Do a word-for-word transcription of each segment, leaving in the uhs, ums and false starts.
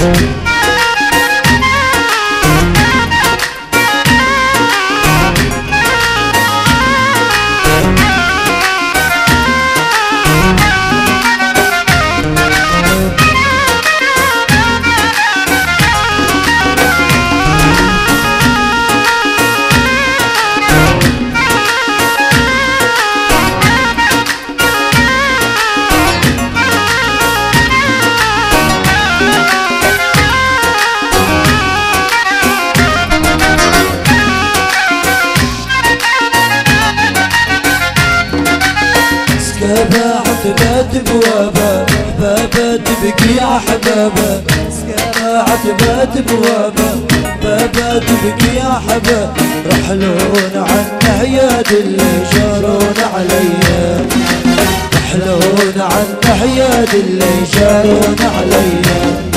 عتبات بوابة بابا تبكي يا حبابة، سكارة عتبات بوابة بابا تبكي يا حبابة، رحلون عنا عياد اللي جارون عليا، رحلون عنا عياد اللي جارون عليا.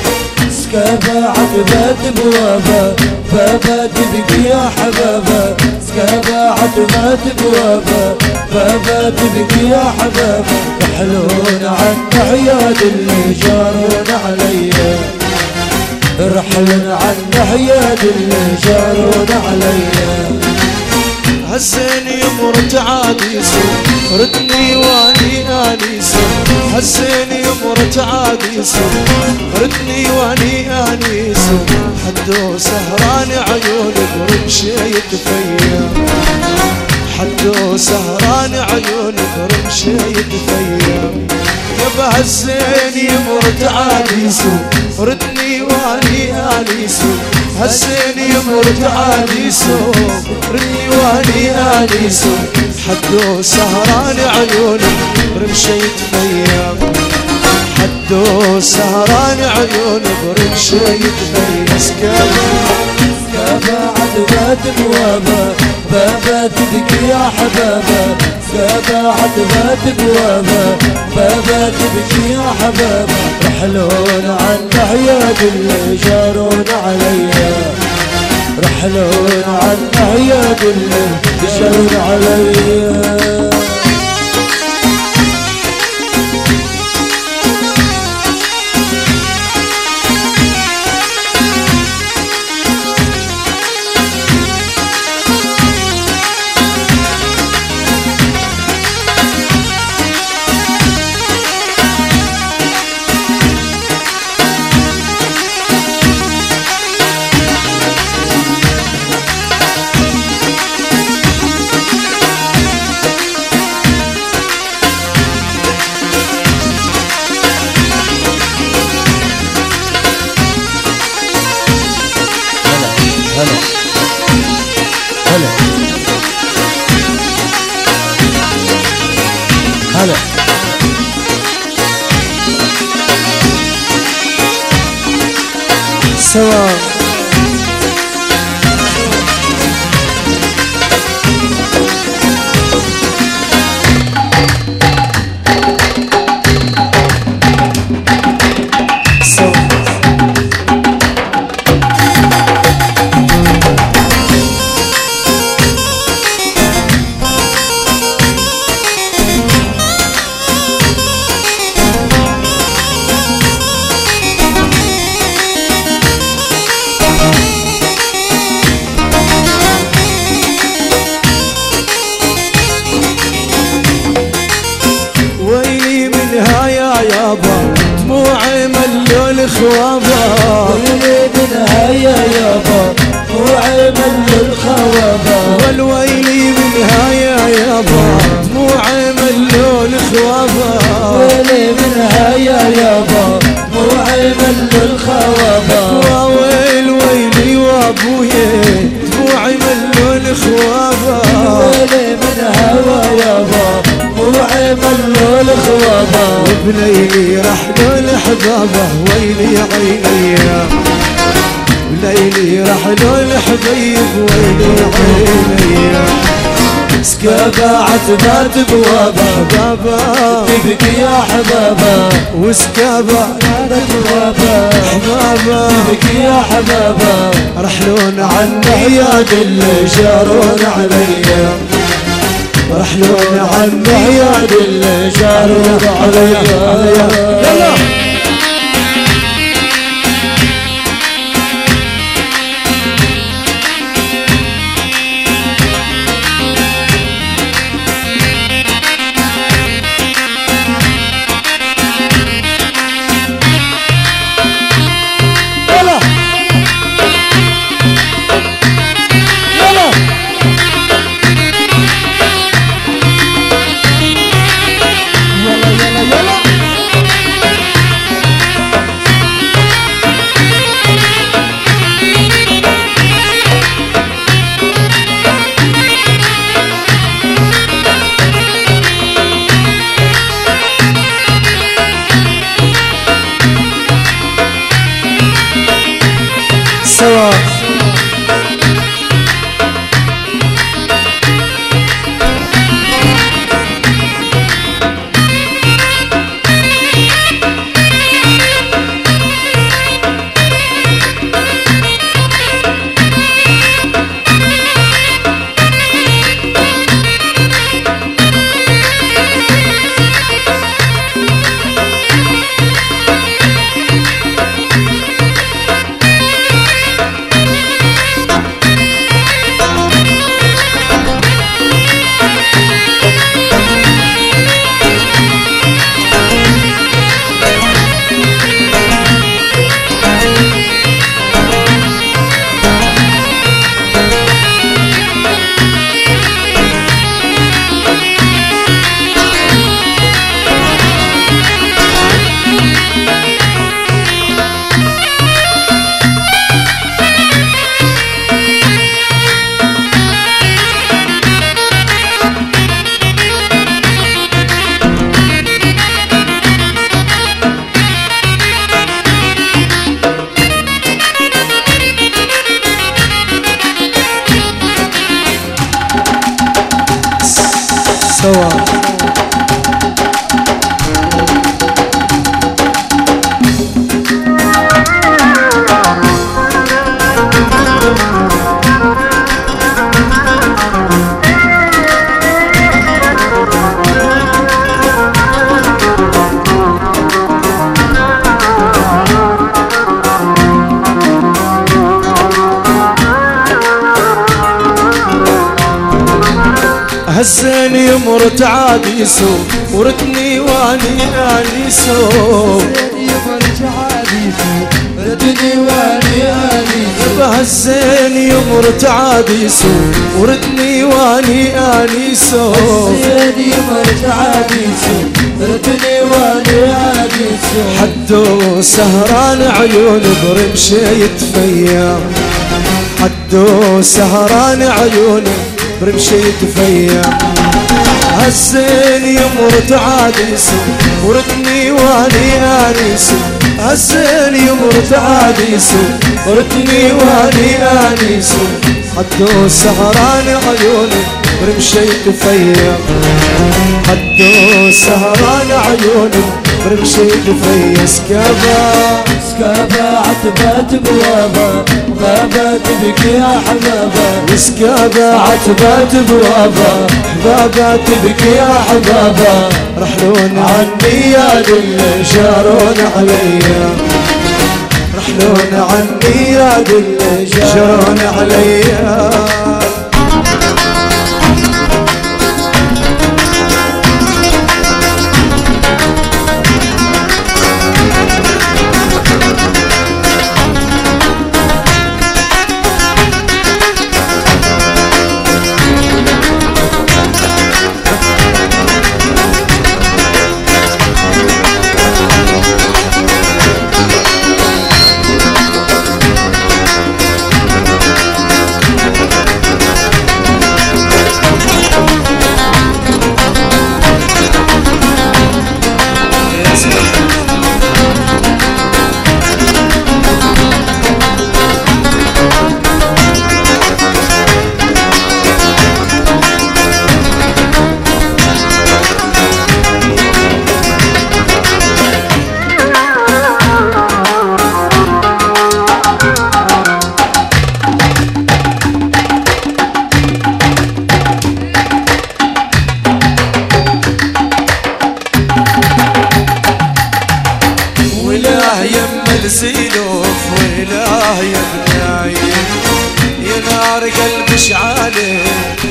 سكابة عتبات بوابة بابا تبكي يا حبابة، سكابة عتبات بوابة بابا تبكي يا حبابة، رحلون عنا عياد اللي جارون عليا، رحلون عنا عياد اللي جارون عليا. حسين يمرت عاديسو ردني واني انيسو، حسين يمرت عاديسو ردني واني انيسو، حدو سهران عيوني برمشي يتفيا، حدو سهران عيوني برمشي يتفيا. يا حسين يمرت عاديسو ردني واني انيسو، حسين يمرت عاديسو ردني واني انيسو، حدو سهران عيوني برمشي يتفيا، حدو سهران عيوني برمشي يتفيا. سكابة سكابة عتبات بوابة بابا تبكي يا حبابة، سكابة عتبات بوابة بابا تبكي يا حبابة، رحلون عنا عياد اللي جارون عليا، رحلون عنا عياد اللي جارون عليا. هلا هلا هلا سوا دموعي ملول خوابا، ويلي منها يا يابا دموعي ملول خوابا، والويلي منها يا يابا دموعي ملول خوابا، ويلي منها يا يابا دموعي ملول خوابا، وويل ويلي وابويا دموعي ملول خوابا، ويلي منها يا يابا دموعي ملول خوابا، وبليلي رحلوا الحبابه ويلي عينيا، بليلي رحلوا الحبيب ويلي عينيا. سكابة عتبات بوابة بابا تبكي يا حبابة، وسكابة بوابة حبابا تبكي يا حبابة، رحلون عنا عياد اللي جارون عليا، رحلون عنا عياد اللي جارون عليا. يلا هالزين يمرت عاد يسوق ورتني واني انيسو يمرت عاد يسوق ورتني واني انيسو هالزين يمرت عاد يسوق ورتني واني انيسو هالزين يمرت عاد يسوق ورتني واني انيسو حدو سهران عيون برمشي يتفيا حدو سهران عيون برمشي يتفيا هالزين يمرت عاد يسوق ورتني واني انيسو هالزين يمرت عاد يسوق ورتني واني انيسو حدو سهران عيون برمشي يتفيا حدو سهران عيون برمشي يتفيا سكابا سكابا عتبات بوابا غابة تبكي يا حبابا سكابا عتبات بوابا حبابا تبكي يا حبابا رحلون عني يا دل جارون عليا رحلون عني يا دل جارون عليا الزيلوف وإله يا بناي يا نار قلبي اشعاله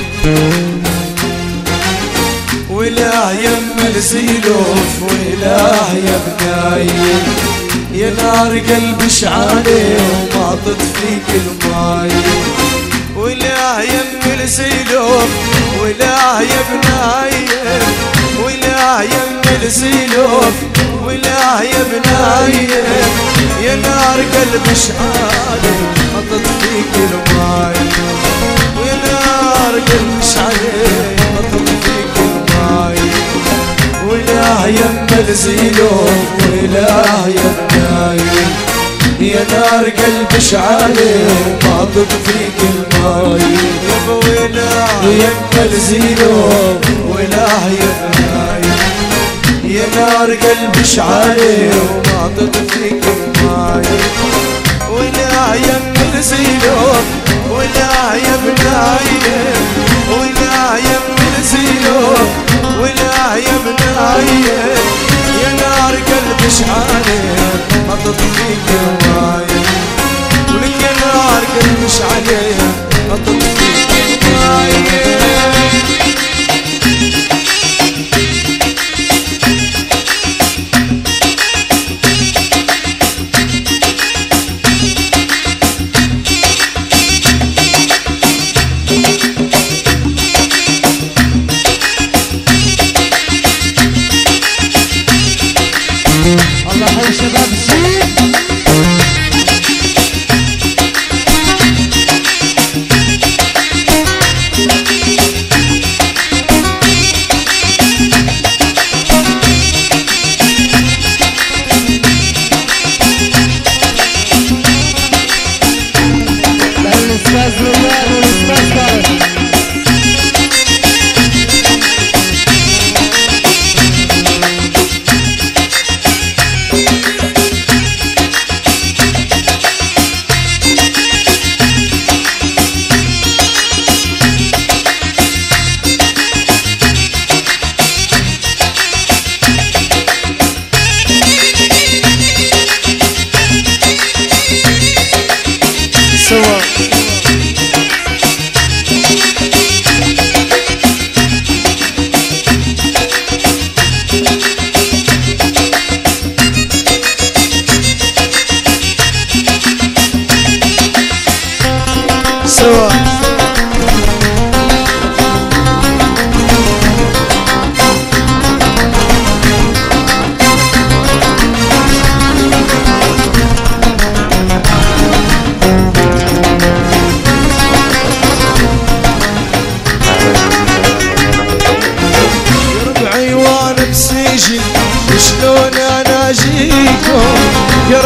وإله يم الزيلوف وإله يا بناي يا نار قلبي اشعاله وما تطفيك الماي وإله يم الزيلوف وإله يا بناي وإله يم الزيلوف وإله يا بناي يا نار قلبي اشعالي حطت فيك الماي ويا نار قلبي اشعالي حطت فيك الماي وإله يم الزيلوف وإله يا بناي يا نار قلبي اشعالي حطت فيك الماي يا وإله يم الزيلوف وإله يا بناي يا نار قلبي اشعالي وما تطفيك الماي ولا يم الزيلوف ولا يا بناي ولا يم الزيلوف ولا يا بناي يا نار قلبي اشعالي ما تطفيك الماي ولك يا نار قلبي اشعالي ما تطفيك الماي الله يا شباب الزين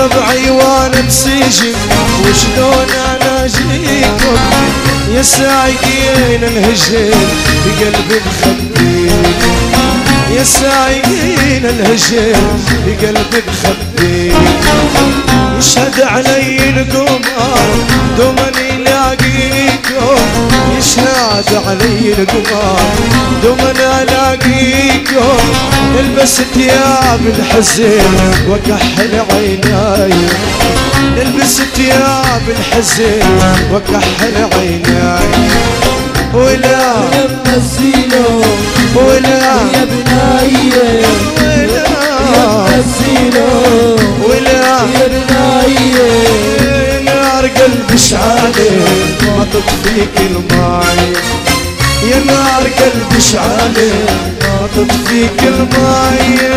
ربعي وانا مسجن وشلون انا اجيكم يا سايقين الهجين بقلبي مخبيكم يا سايقين الهجين بقلبي مخبيكم يشهد علي القمر دومني لاقيكم يشهد علي القمر دومني الاقيكم البس ثياب الحزين وكحل عيناي البس ثياب الحزين وكحل عيناي ولا يما الزينو ولا يا بناية ولا يما الزينو ولا يا بناية نار قلبي شعالي ما تطفيك الماي يا نار قلبي شعالي ما تطفيك الماي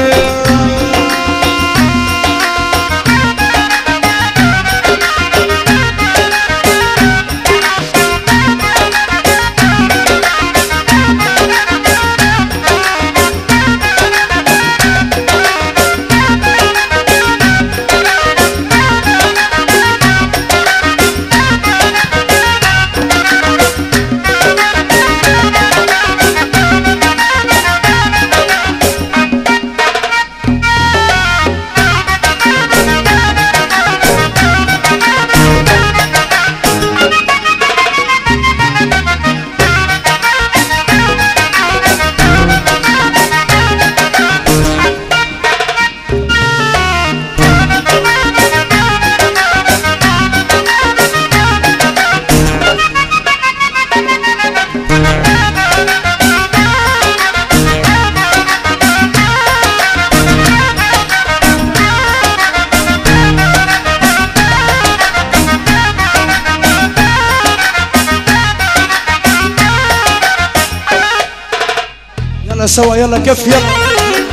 يلا سوا يلا كف يلا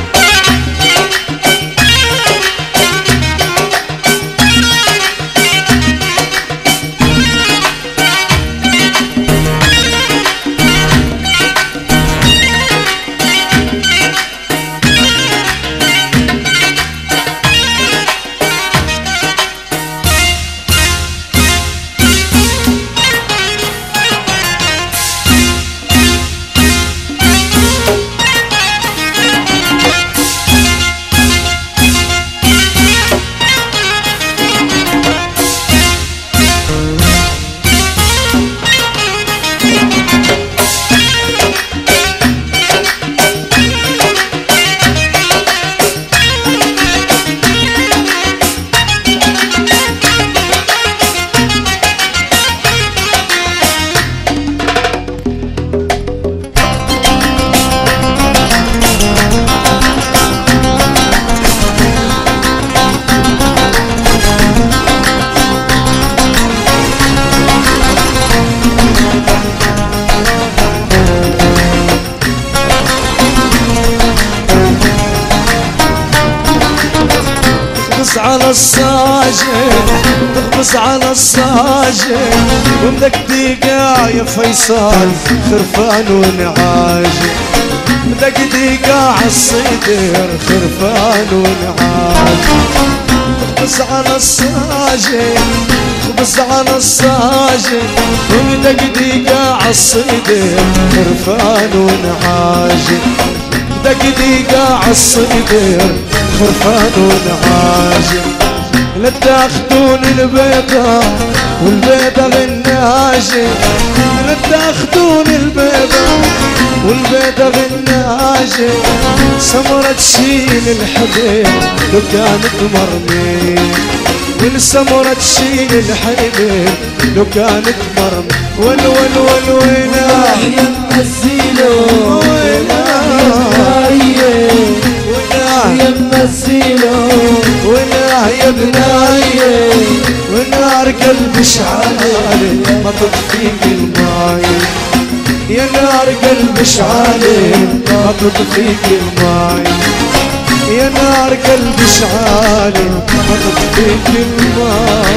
على الصاجن تخبص على الصاجن ومدقدقة يا فيصل خرفان ونعاجن مدقدقة عالصدر خرفان ونعاجن تخبص على الصاجن تخبص على الصاجن ومدقدقة عالصدر خرفان ونعاجن مدقدقة عالصدر خرفان ونعاجن لا تاخدون البيضة والبيضة غناجن لا تاخدون البيضة والبيضة غناجن سمرة تشيل الحبيب لو كانت مرمية والسمرة تشيل الحبيب لو كانت مرمية ول ول ول ويلا يما الزينو يما الزينو ولا يا بناية ونار قلبي شعالي ما تطفيك الماي يا نار قلبي شعالي ما تطفيك الماي يا نار قلبي شعالي ما تطفيك الماي